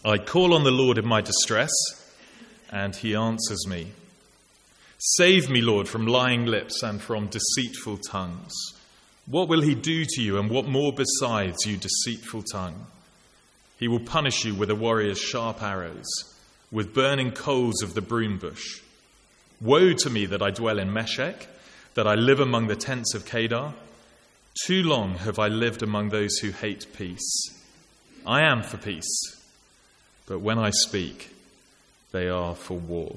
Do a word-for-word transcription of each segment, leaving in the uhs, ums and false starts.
I call on the Lord in my distress, and he answers me. Save me, Lord, from lying lips and from deceitful tongues. What will he do to you, and what more besides, you deceitful tongue? He will punish you with a warrior's sharp arrows, with burning coals of the broom bush. Woe to me that I dwell in Meshech, that I live among the tents of Kedar. Too long have I lived among those who hate peace. I am for peace, but when I speak, they are for war.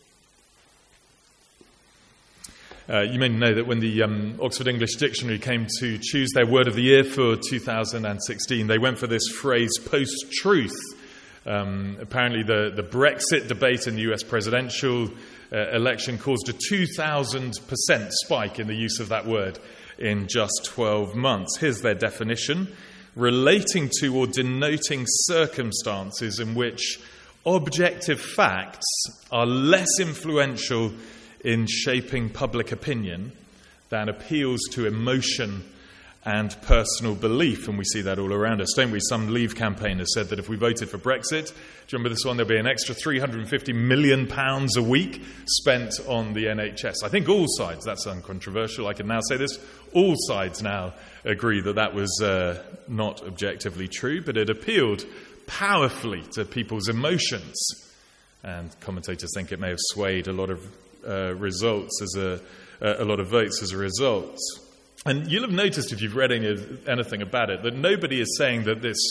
Uh, you may know that when the um, Oxford English Dictionary came to choose their word of the year for two thousand sixteen, they went for this phrase, post-truth. Um, apparently the, the Brexit debate in the U S presidential uh, election caused a two thousand percent spike in the use of that word in just twelve months. Here's their definition: relating to or denoting circumstances in which objective facts are less influential in shaping public opinion than appeals to emotion and personal belief. And we see that all around us, don't we? Some Leave campaigners said that if we voted for Brexit, do you remember this one, there'll be an extra three hundred fifty million pounds a week spent on the N H S. I think all sides, that's uncontroversial, I can now say this, all sides now agree that that was uh, not objectively true, but it appealed powerfully to people's emotions. And commentators think it may have swayed a lot of uh, results as a, uh, a lot of votes as a result. And you'll have noticed, if you've read any of, anything about it, that nobody is saying that this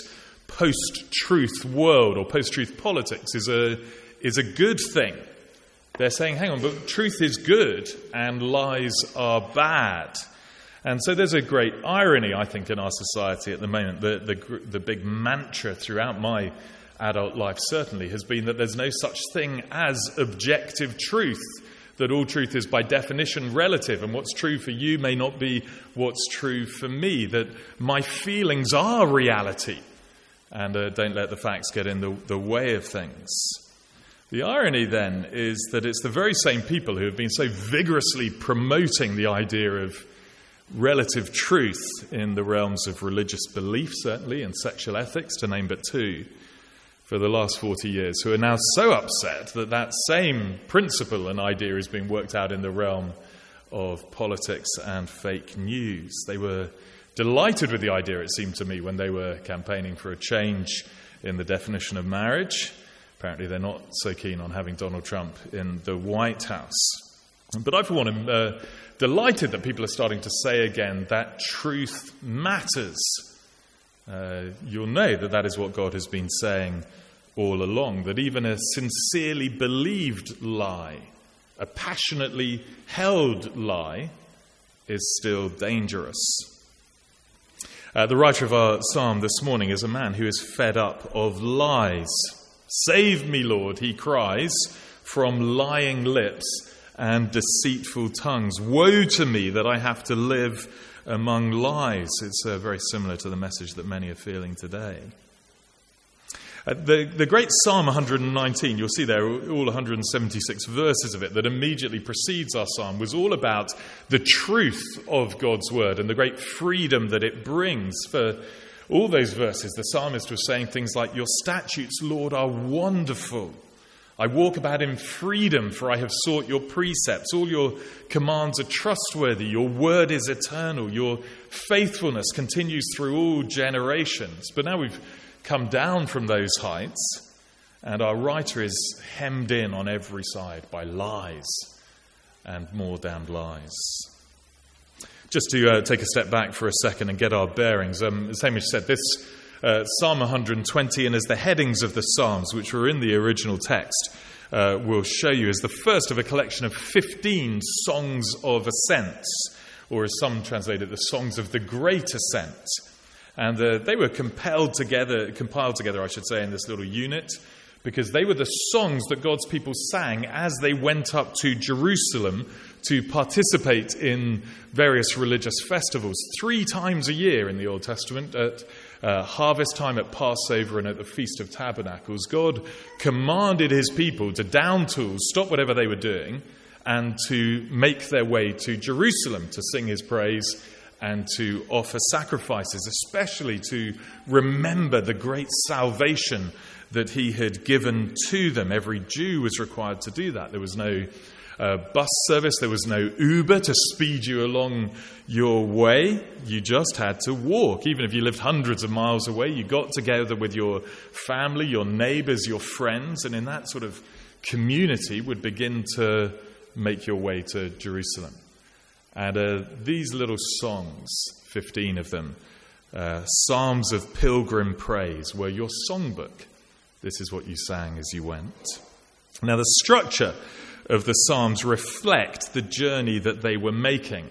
post-truth world or post-truth politics is a is a good thing. They're saying, hang on, but truth is good and lies are bad. And so there's a great irony, I think, in our society at the moment. The, the, the big mantra throughout my adult life certainly has been that there's no such thing as objective truth, that all truth is by definition relative, and what's true for you may not be what's true for me, that my feelings are reality, and uh, don't let the facts get in the, the way of things. The irony then is that it's the very same people who have been so vigorously promoting the idea of relative truth in the realms of religious belief, certainly, and sexual ethics, to name but two, for the last forty years, who are now so upset that that same principle and idea is being worked out in the realm of politics and fake news. They were delighted with the idea, it seemed to me, when they were campaigning for a change in the definition of marriage. Apparently they're not so keen on having Donald Trump in the White House. But I, for one, am uh, delighted that people are starting to say again that truth matters. Uh, you'll know that that is what God has been saying all along, that even a sincerely believed lie, a passionately held lie, is still dangerous. Uh, the writer of our psalm this morning is a man who is fed up of lies. Save me, Lord, he cries, from lying lips and deceitful tongues. Woe to me that I have to live among lies. It's uh, very similar to the message that many are feeling today. Uh, the, the great Psalm one nineteen, you'll see there all one hundred seventy-six verses of it that immediately precedes our psalm, was all about the truth of God's word and the great freedom that it brings. For all those verses, the psalmist was saying things like, your statutes, Lord, are wonderful. I walk about in freedom, for I have sought your precepts. All your commands are trustworthy. Your word is eternal. Your faithfulness continues through all generations. But now we've come down from those heights, and our writer is hemmed in on every side by lies and more damned lies. Just to uh, take a step back for a second and get our bearings, um, as Hamish said, this Uh, Psalm one twenty, and as the headings of the Psalms, which were in the original text, uh, will show you, is the first of a collection of fifteen songs of ascents, or as some translate it, the songs of the great ascent. And uh, they were compelled together, compiled together, I should say, in this little unit, because they were the songs that God's people sang as they went up to Jerusalem to participate in various religious festivals. Three times a year in the Old Testament, at uh, harvest time, at Passover, and at the Feast of Tabernacles, God commanded his people to down tools, stop whatever they were doing, and to make their way to Jerusalem to sing his praise and to offer sacrifices, especially to remember the great salvation that he had given to them. Every Jew was required to do that. There was no uh, bus service. There was no Uber to speed you along your way. You just had to walk. Even if you lived hundreds of miles away, you got together with your family, your neighbors, your friends, and in that sort of community would begin to make your way to Jerusalem. And uh, these little songs, fifteen of them, uh, Psalms of Pilgrim Praise, were your songbook. This is what you sang as you went. Now, the structure of the Psalms reflect the journey that they were making.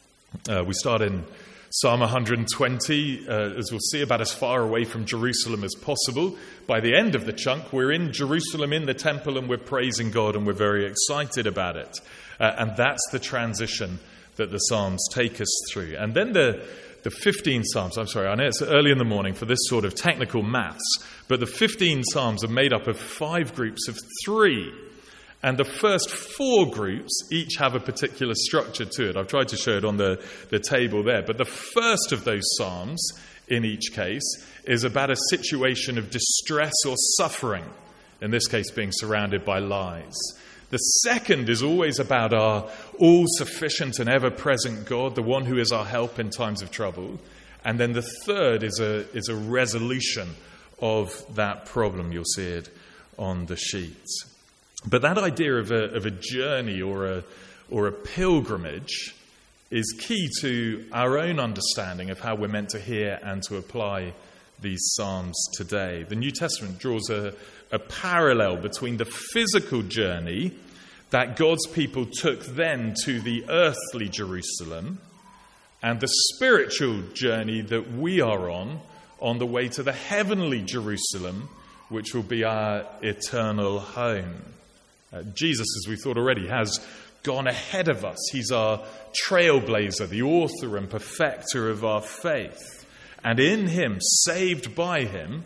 Uh, we start in Psalm one hundred twenty, uh, as we'll see, about as far away from Jerusalem as possible. By the end of the chunk, we're in Jerusalem, in the temple, and we're praising God, and we're very excited about it. Uh, and that's the transition that the Psalms take us through. And then the The fifteen Psalms, I'm sorry, I know it's early in the morning for this sort of technical maths, but the fifteen Psalms are made up of five groups of three. And the first four groups each have a particular structure to it. I've tried to show it on the, the table there. But the first of those Psalms, in each case, is about a situation of distress or suffering, in this case being surrounded by lies. The second is always about our all-sufficient and ever-present God, the one who is our help in times of trouble. And then the third is a is a resolution of that problem. You'll see it on the sheets. But that idea of a of a journey or a or a pilgrimage is key to our own understanding of how we're meant to hear and to apply these Psalms today. The New Testament draws a, a parallel between the physical journey that God's people took then to the earthly Jerusalem and the spiritual journey that we are on, on the way to the heavenly Jerusalem, which will be our eternal home. Uh, Jesus, as we thought already, has gone ahead of us. He's our trailblazer, the author and perfecter of our faith. And in him, saved by him,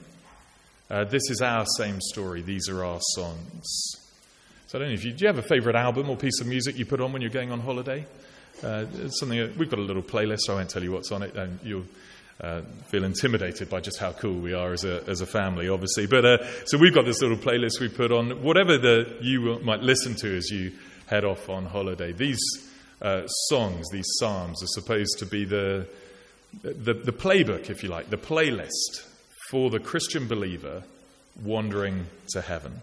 uh, this is our same story. These are our songs. So I don't know if you, do you have a favourite album or piece of music you put on when you're going on holiday? Uh, it's something we've got a little playlist, so I won't tell you what's on it, and you'll uh, feel intimidated by just how cool we are as a as a family, obviously. But uh, so we've got this little playlist we put on, whatever the you might listen to as you head off on holiday. These uh, songs, these psalms, are supposed to be the, the the playbook, if you like, the playlist for the Christian believer wandering to heaven.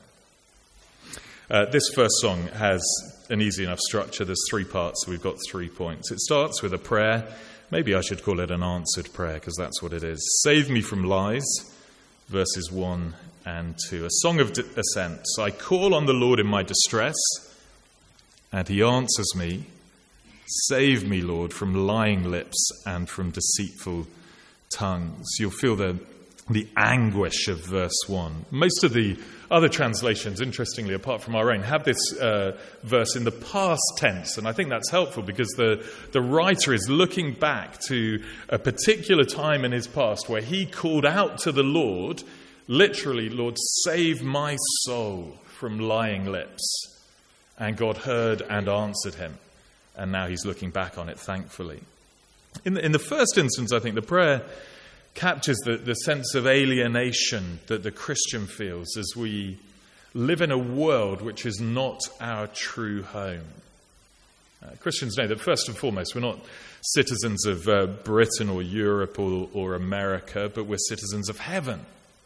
Uh, this first song has an easy enough structure. There's three parts, so we've got three points. It starts with a prayer. Maybe I should call it an answered prayer, because that's what it is. Save me from lies, verses one and two. A song of de- ascent. I call on the Lord in my distress, and he answers me. Save me, Lord, from lying lips and from deceitful tongues. You'll feel the the anguish of verse one. Most of the other translations, interestingly, apart from our own, have this uh, verse in the past tense, and I think that's helpful because the, the writer is looking back to a particular time in his past where he called out to the Lord, literally, Lord, save my soul from lying lips. And God heard and answered him, and now he's looking back on it, thankfully. In the, in the first instance, I think the prayer captures the, the sense of alienation that the Christian feels as we live in a world which is not our true home. Uh, Christians know that first and foremost, we're not citizens of uh, Britain or Europe or, or America, but we're citizens of heaven.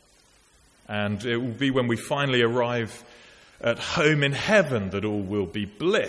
And it will be when we finally arrive at home in heaven that all will be bliss.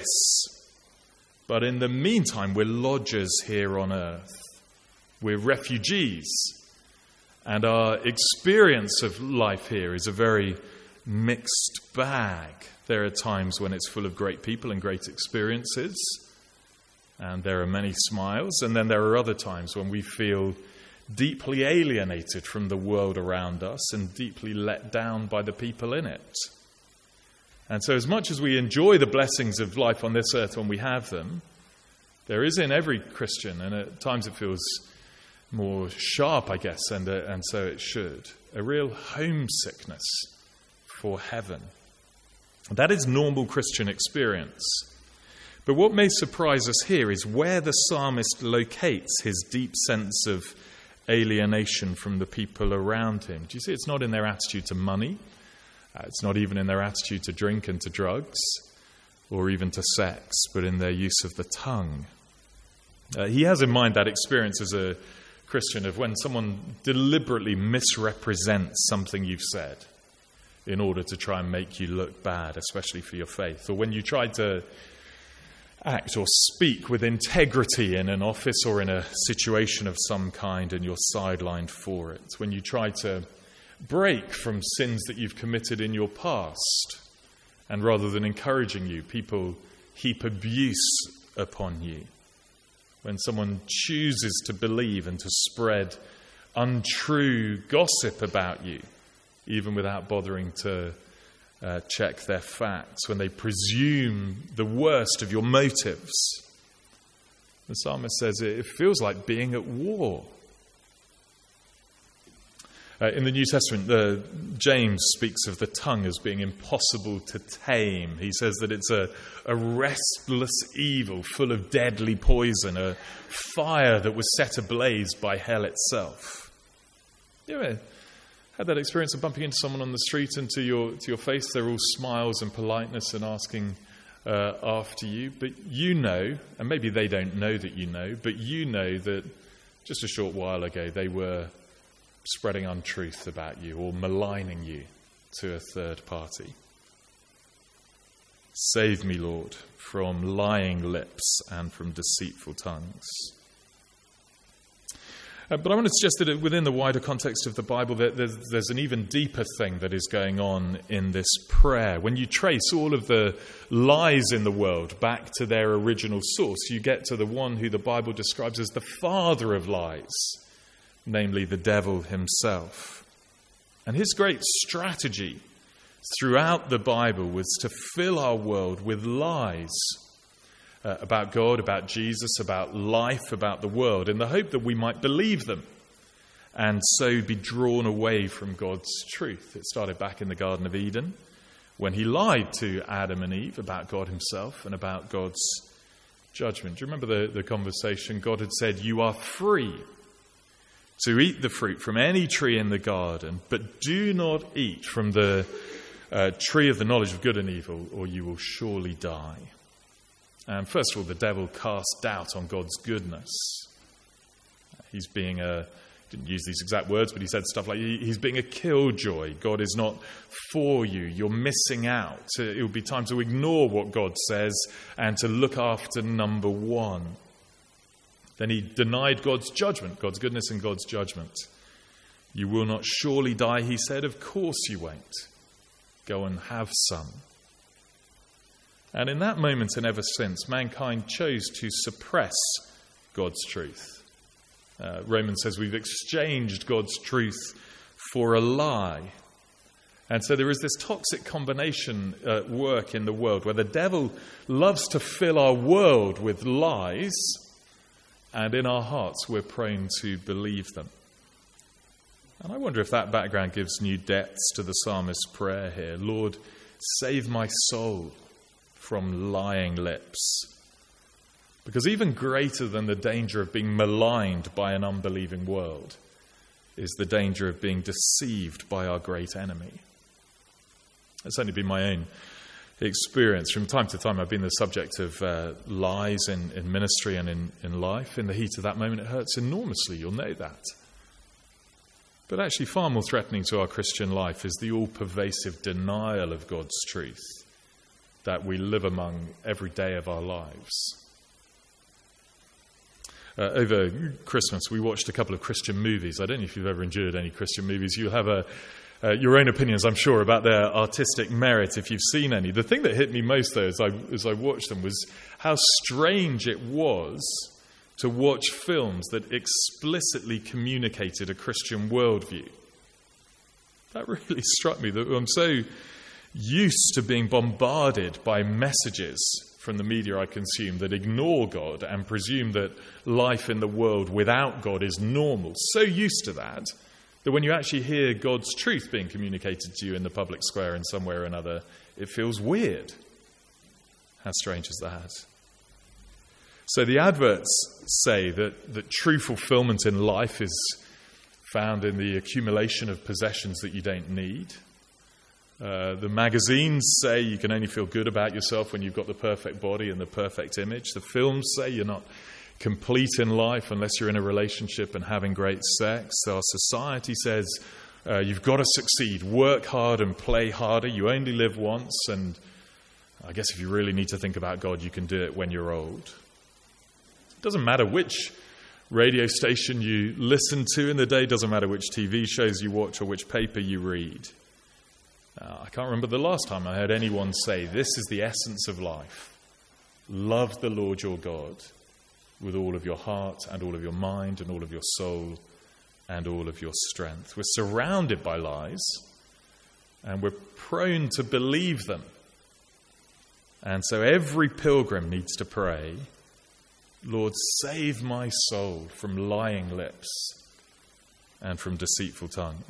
But in the meantime, we're lodgers here on earth. We're refugees. And our experience of life here is a very mixed bag. There are times when it's full of great people and great experiences, and there are many smiles. And then there are other times when we feel deeply alienated from the world around us and deeply let down by the people in it. And so as much as we enjoy the blessings of life on this earth when we have them, there is in every Christian, and at times it feels more sharp, I guess, and uh, and so it should, a real homesickness for heaven. That is normal Christian experience. But what may surprise us here is where the psalmist locates his deep sense of alienation from the people around him. Do you see? It's not in their attitude to money. Uh, it's not even in their attitude to drink and to drugs, or even to sex, but in their use of the tongue. Uh, he has in mind that experience as a Christian of when someone deliberately misrepresents something you've said in order to try and make you look bad, especially for your faith. Or when you try to act or speak with integrity in an office or in a situation of some kind and you're sidelined for it. When you try to break from sins that you've committed in your past, and rather than encouraging you, people heap abuse upon you. When someone chooses to believe and to spread untrue gossip about you, even without bothering to uh, check their facts, when they presume the worst of your motives. The psalmist says it feels like being at war. Uh, in the New Testament, uh, James speaks of the tongue as being impossible to tame. He says that it's a, a restless evil full of deadly poison, a fire that was set ablaze by hell itself. You ever had that experience of bumping into someone on the street and to your, to your face they're all smiles and politeness and asking uh, after you, but you know, and maybe they don't know that you know, but you know that just a short while ago they were spreading untruth about you or maligning you to a third party. Save me, Lord, from lying lips and from deceitful tongues. Uh, but I want to suggest that within the wider context of the Bible, that there's, there's an even deeper thing that is going on in this prayer. When you trace all of the lies in the world back to their original source, you get to the one who the Bible describes as the father of lies, namely the devil himself. And his great strategy throughout the Bible was to fill our world with lies uh, about God, about Jesus, about life, about the world, in the hope that we might believe them and so be drawn away from God's truth. It started back in the Garden of Eden when he lied to Adam and Eve about God himself and about God's judgment. Do you remember the, the conversation? God had said, "You are free to eat the fruit from any tree in the garden, but do not eat from the uh, tree of the knowledge of good and evil, or you will surely die." And first of all, the devil cast doubt on God's goodness. He's being a, didn't use these exact words, but he said stuff like, he's being a killjoy. God is not for you. You're missing out. It will be time to ignore what God says and to look after number one. Then he denied God's judgment, God's goodness and God's judgment. You will not surely die, he said. Of course you won't. Go and have some. And in that moment and ever since, mankind chose to suppress God's truth. Uh, Romans says we've exchanged God's truth for a lie. And so there is this toxic combination at work in the world where the devil loves to fill our world with lies, and in our hearts, we're prone to believe them. And I wonder if that background gives new depths to the psalmist's prayer here. Lord, save my soul from lying lips. Because even greater than the danger of being maligned by an unbelieving world is the danger of being deceived by our great enemy. That's only been my own experience. From time to time, I've been the subject of uh, lies in, in ministry and in, in life. In the heat of that moment, it hurts enormously. You'll know that. But actually, far more threatening to our Christian life is the all-pervasive denial of God's truth that we live among every day of our lives. Uh, over Christmas, we watched a couple of Christian movies. I don't know if you've ever endured any Christian movies. You'll have a Uh, your own opinions, I'm sure, about their artistic merit if you've seen any. The thing that hit me most, though, as I, as I watched them, was how strange it was to watch films that explicitly communicated a Christian worldview. That really struck me. That I'm so used to being bombarded by messages from the media I consume that ignore God and presume that life in the world without God is normal. So used to that, that when you actually hear God's truth being communicated to you in the public square in some way or another, it feels weird. How strange is that? So the adverts say that, that true fulfillment in life is found in the accumulation of possessions that you don't need, Uh, the magazines say you can only feel good about yourself when you've got the perfect body and the perfect image. The films say you're not complete in life unless you're in a relationship and having great sex. Our society says uh, you've got to succeed, work hard and play harder. You only live once, and I guess if you really need to think about God, you can do it when you're old. It doesn't matter which radio station you listen to in the day, doesn't matter which T V shows you watch or which paper you read. Uh, I can't remember the last time I heard anyone say, this is the essence of life. Love the Lord your God with all of your heart and all of your mind and all of your soul and all of your strength. We're surrounded by lies, and we're prone to believe them. And so every pilgrim needs to pray, Lord, save my soul from lying lips and from deceitful tongues.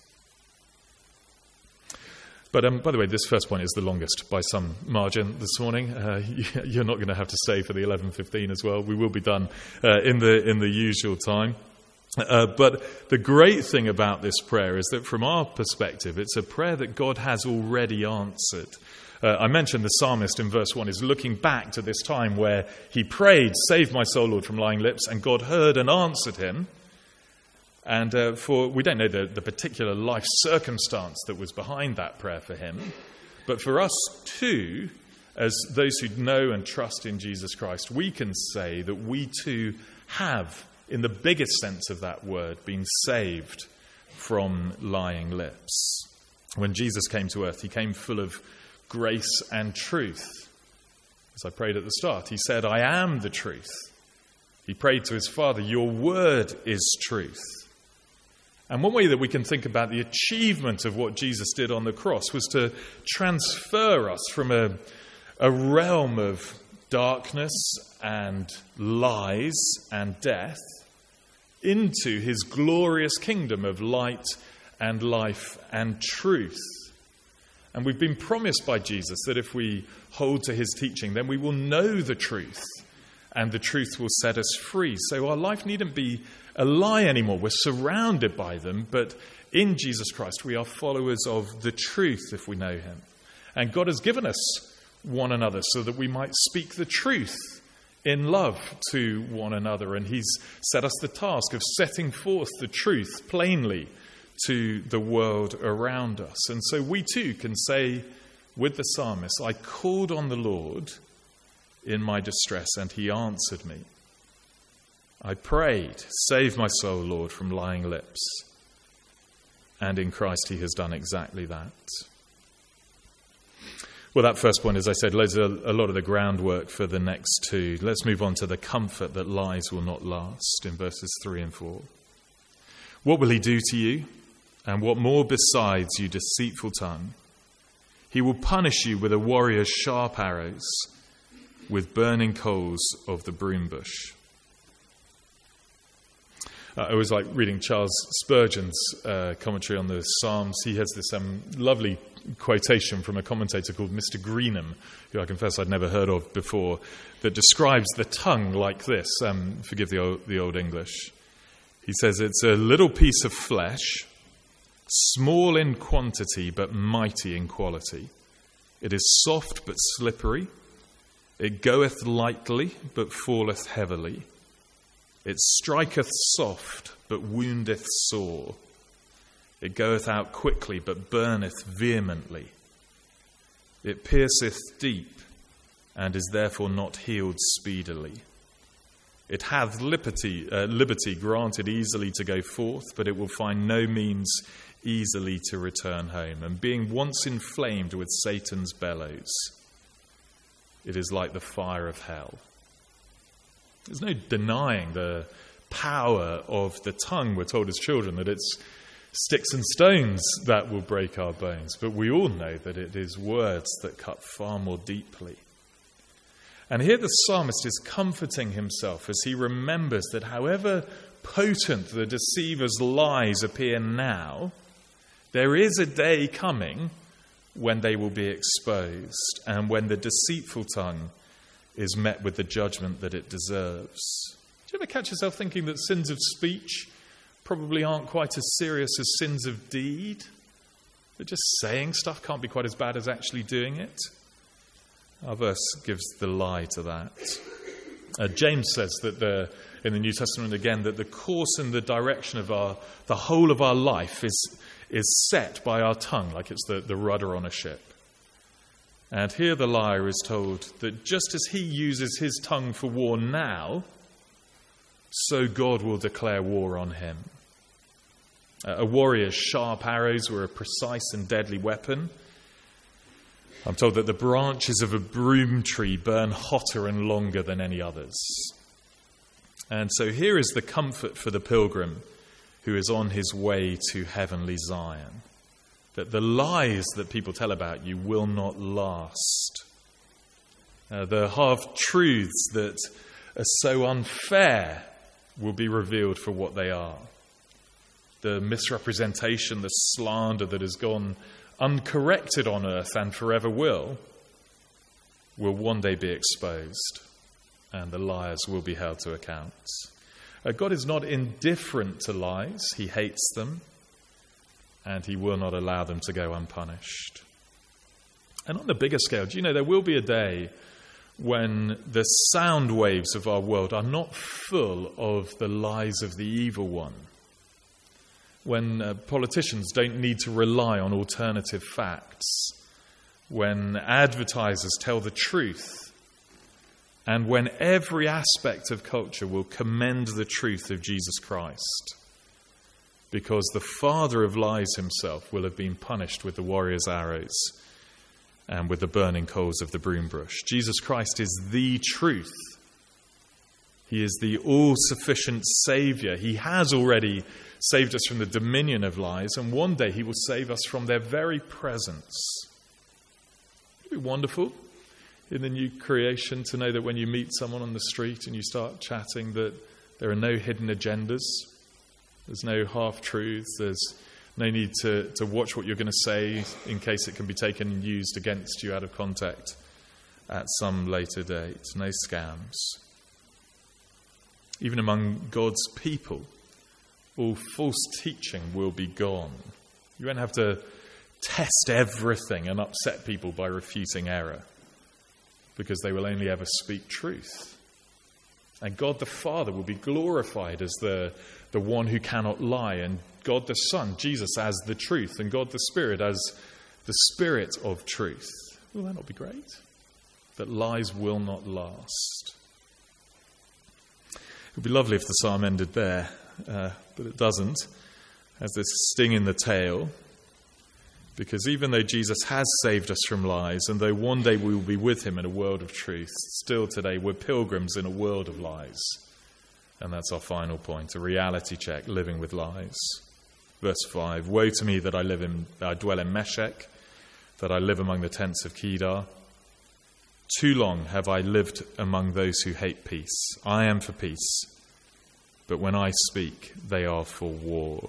But um, by the way, this first point is the longest by some margin this morning. Uh, you're not going to have to stay for the eleven fifteen as well. We will be done uh, in the in the usual time. Uh, but the great thing about this prayer is that from our perspective, it's a prayer that God has already answered. Uh, I mentioned the psalmist in verse one is looking back to this time where he prayed, save my soul, Lord, from lying lips, and God heard and answered him. And uh, for we don't know the, the particular life circumstance that was behind that prayer for him. But for us too, as those who know and trust in Jesus Christ, we can say that we too have, in the biggest sense of that word, been saved from lying lips. When Jesus came to earth, he came full of grace and truth. As I prayed at the start, he said, I am the truth. He prayed to his Father, your word is truth. And one way that we can think about the achievement of what Jesus did on the cross was to transfer us from a, a realm of darkness and lies and death into his glorious kingdom of light and life and truth. And we've been promised by Jesus that if we hold to his teaching, then we will know the truth, and the truth will set us free. So our life needn't be a lie anymore. We're surrounded by them, but in Jesus Christ we are followers of the truth if we know him. And God has given us one another so that we might speak the truth in love to one another. And he's set us the task of setting forth the truth plainly to the world around us. And so we too can say with the psalmist, I called on the Lord in my distress, and he answered me. I prayed, save my soul, Lord, from lying lips. And in Christ he has done exactly that. Well, that first point, as I said, lays a, a lot of the groundwork for the next two. Let's move on to the comfort that lies will not last in verses three and four. What will he do to you? And what more besides, you deceitful tongue? He will punish you with a warrior's sharp arrows, with burning coals of the broom bush. Uh, I always like reading Charles Spurgeon's uh, commentary on the Psalms. He has this um, lovely quotation from a commentator called Mister Greenham, who I confess I'd never heard of before, that describes the tongue like this. Um, forgive the old, the old English. He says it's a little piece of flesh, small in quantity but mighty in quality. It is soft but slippery. It goeth lightly but falleth heavily. It striketh soft, but woundeth sore. It goeth out quickly, but burneth vehemently. It pierceth deep, and is therefore not healed speedily. It hath liberty, uh, liberty granted easily to go forth, but it will find no means easily to return home. And being once inflamed with Satan's bellows, it is like the fire of hell. There's no denying the power of the tongue. We're told as children that it's sticks and stones that will break our bones. But we all know that it is words that cut far more deeply. And here the psalmist is comforting himself as he remembers that however potent the deceiver's lies appear now, there is a day coming when they will be exposed and when the deceitful tongue is met with the judgment that it deserves. Do you ever catch yourself thinking that sins of speech probably aren't quite as serious as sins of deed? That just saying stuff can't be quite as bad as actually doing it? Our verse gives the lie to that. Uh, James says that the, in the New Testament again, that the course and the direction of our, the whole of our life is, is set by our tongue, like it's the, the rudder on a ship. And here the liar is told that just as he uses his tongue for war now, so God will declare war on him. Uh, a warrior's sharp arrows were a precise and deadly weapon. I'm told that the branches of a broom tree burn hotter and longer than any others. And so here is the comfort for the pilgrim who is on his way to heavenly Zion. That the lies that people tell about you will not last. Uh, the half-truths that are so unfair will be revealed for what they are. The misrepresentation, the slander that has gone uncorrected on earth and forever will, will one day be exposed, and the liars will be held to account. Uh, God is not indifferent to lies. He hates them. And he will not allow them to go unpunished. And on the bigger scale, do you know, there will be a day when the sound waves of our world are not full of the lies of the evil one. When uh, politicians don't need to rely on alternative facts. When advertisers tell the truth. And when every aspect of culture will commend the truth of Jesus Christ. Because the father of lies himself will have been punished with the warrior's arrows and with the burning coals of the broom bush. Jesus Christ is the truth. He is the all-sufficient Saviour. He has already saved us from the dominion of lies, and one day he will save us from their very presence. It would be wonderful in the new creation to know that when you meet someone on the street and you start chatting, that there are no hidden agendas. There's no half-truths. There's no need to, to watch what you're going to say in case it can be taken and used against you out of context at some later date. No scams. Even among God's people, all false teaching will be gone. You won't have to test everything and upset people by refuting error, because they will only ever speak truth. And God the Father will be glorified as the, the one who cannot lie, and God the Son, Jesus, as the truth, and God the Spirit as the Spirit of truth. Will that not be great? That lies will not last. It would be lovely if the psalm ended there, uh, but it doesn't. It has this sting in the tail, because even though Jesus has saved us from lies, and though one day we will be with him in a world of truth, still today we're pilgrims in a world of lies. And that's our final point, a reality check, living with lies. Verse five, woe to me that I live in, I dwell in Meshech, that I live among the tents of Kedar. Too long have I lived among those who hate peace. I am for peace, but when I speak, they are for war.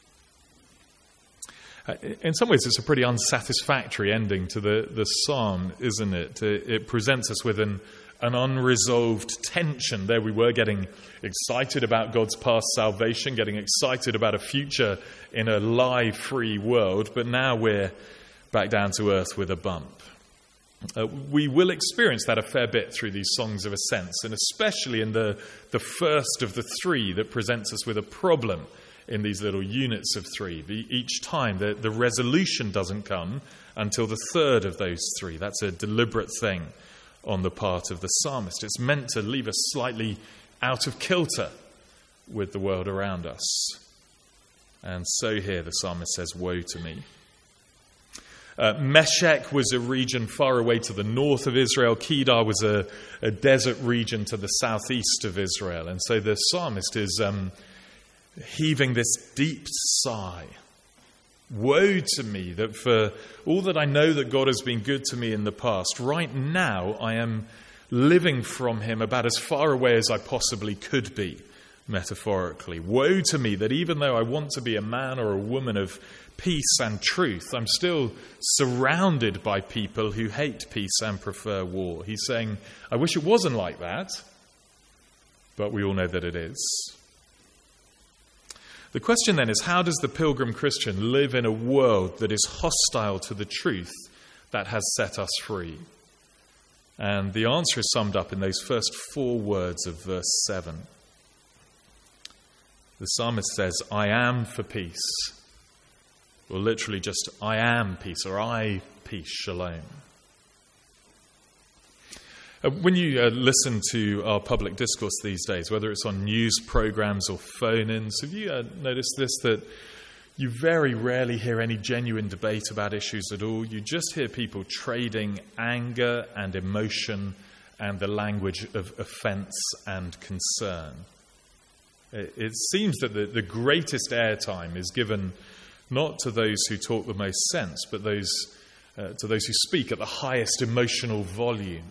In some ways, it's a pretty unsatisfactory ending to the, the psalm, isn't it? It presents us with an, an unresolved tension. There we were, getting excited about God's past salvation, getting excited about a future in a lie-free world, but now we're back down to earth with a bump. Uh, we will experience that a fair bit through these songs of ascents, and especially in the, the first of the three that presents us with a problem in these little units of three. The, each time the, the resolution doesn't come until the third of those three. That's a deliberate thing on the part of the psalmist. It's meant to leave us slightly out of kilter with the world around us. And so here the psalmist says, woe to me. Uh, Meshech was a region far away to the north of Israel. Kedar was a, a desert region to the southeast of Israel. And so the psalmist is um, heaving this deep sigh. Woe to me that for all that I know that God has been good to me in the past, right now I am living from him about as far away as I possibly could be, metaphorically. Woe to me that even though I want to be a man or a woman of peace and truth, I'm still surrounded by people who hate peace and prefer war. He's saying, I wish it wasn't like that, but we all know that it is. The question then is, how does the pilgrim Christian live in a world that is hostile to the truth that has set us free? And the answer is summed up in those first four words of verse seven. The psalmist says, I am for peace. Or literally just, I am peace, or I peace, shalom. Uh, when you uh, listen to our public discourse these days, whether it's on news programs or phone-ins, have you uh, noticed this, that you very rarely hear any genuine debate about issues at all? You just hear people trading anger and emotion and the language of offence and concern. It, it seems that the, the greatest airtime is given not to those who talk the most sense, but those uh, to those who speak at the highest emotional volume.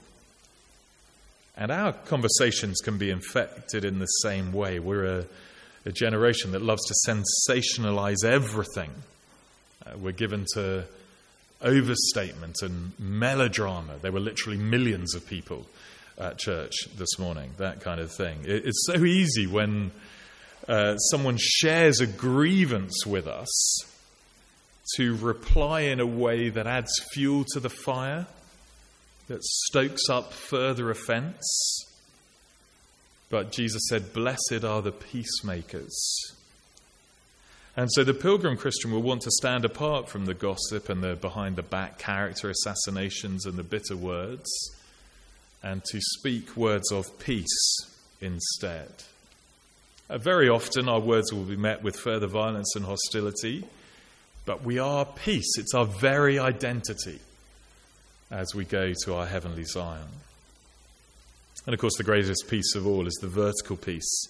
And our conversations can be infected in the same way. We're a, a generation that loves to sensationalize everything. Uh, we're given to overstatement and melodrama. There were literally millions of people at church this morning, that kind of thing. It, it's so easy when uh, someone shares a grievance with us to reply in a way that adds fuel to the fire, that stokes up further offence. But Jesus said, blessed are the peacemakers. And so the pilgrim Christian will want to stand apart from the gossip and the behind-the-back character assassinations and the bitter words, and to speak words of peace instead. Uh, very often our words will be met with further violence and hostility, but we are peace. It's our very identity as we go to our heavenly Zion. And of course, the greatest peace of all is the vertical peace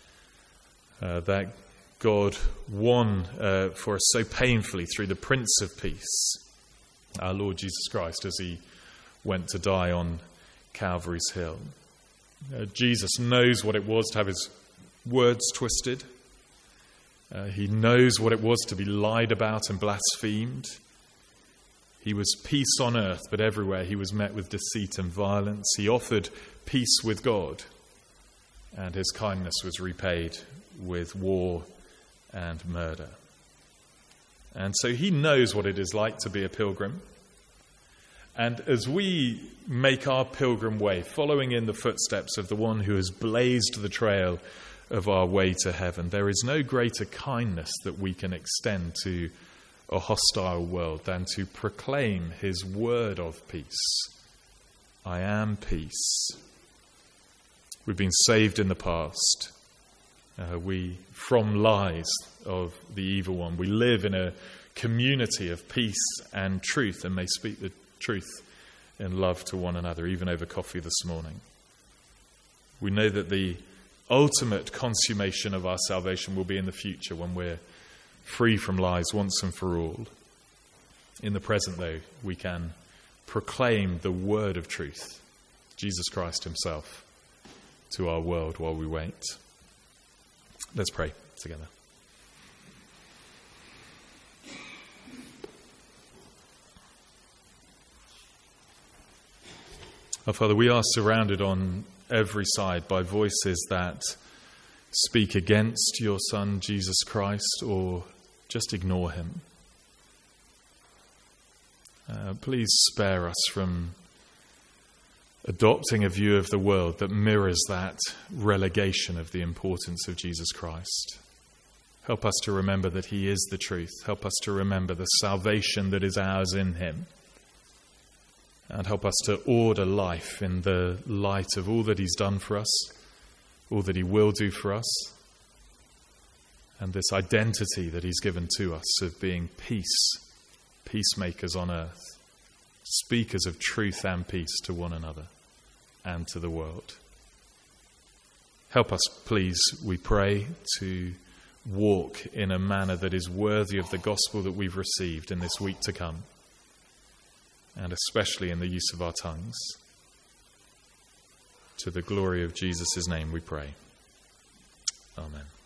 uh, that God won uh, for us so painfully through the Prince of Peace, our Lord Jesus Christ, as he went to die on Calvary's Hill. Uh, Jesus knows what it was to have his words twisted. Uh, he knows what it was to be lied about and blasphemed. He was peace on earth, but everywhere he was met with deceit and violence. He offered peace with God, and his kindness was repaid with war and murder. And so he knows what it is like to be a pilgrim. And as we make our pilgrim way, following in the footsteps of the one who has blazed the trail of our way to heaven, there is no greater kindness that we can extend to a hostile world than to proclaim his word of peace. I am peace. We've been saved in the past. Uh, we, from lies of the evil one, we live in a community of peace and truth, and may speak the truth in love to one another, even over coffee this morning. We know that the ultimate consummation of our salvation will be in the future, when we're free from lies once and for all. In the present, though, we can proclaim the word of truth, Jesus Christ himself, to our world while we wait. Let's pray together. Our Father, we are surrounded on every side by voices that speak against your Son, Jesus Christ, or just ignore him. Uh, please spare us from adopting a view of the world that mirrors that relegation of the importance of Jesus Christ. Help us to remember that he is the truth. Help us to remember the salvation that is ours in him. And help us to order life in the light of all that he's done for us, all that he will do for us, and this identity that he's given to us of being peace, peacemakers on earth, speakers of truth and peace to one another and to the world. Help us, please, we pray, to walk in a manner that is worthy of the gospel that we've received in this week to come, and especially in the use of our tongues. To the glory of Jesus' name we pray. Amen.